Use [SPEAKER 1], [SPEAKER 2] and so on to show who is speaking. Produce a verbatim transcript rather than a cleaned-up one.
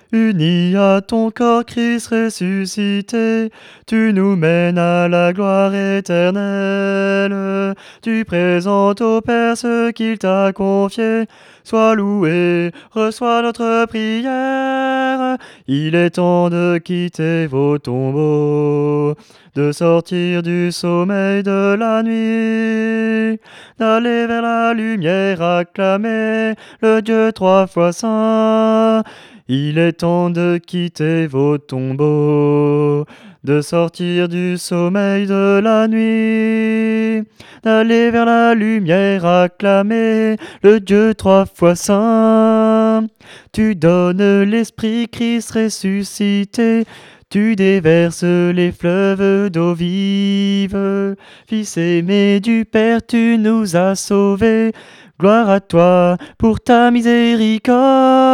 [SPEAKER 1] Unis à ton corps, Christ ressuscité, tu nous mènes à la gloire éternelle. Tu présentes au Père ce qu'il t'a confié. Sois loué, reçois notre prière. Il est temps de quitter vos tombeaux, de sortir du sommeil de la nuit, d'aller vers la lumière, acclamer le Dieu trois fois saint. Il est temps de quitter vos tombeaux, de sortir du sommeil de la nuit, d'aller vers la lumière, acclamer le Dieu trois fois saint. Tu donnes l'Esprit Christ ressuscité, tu déverses les fleuves d'eau vive. Fils aimé du Père, tu nous as sauvés. Gloire à toi pour ta miséricorde.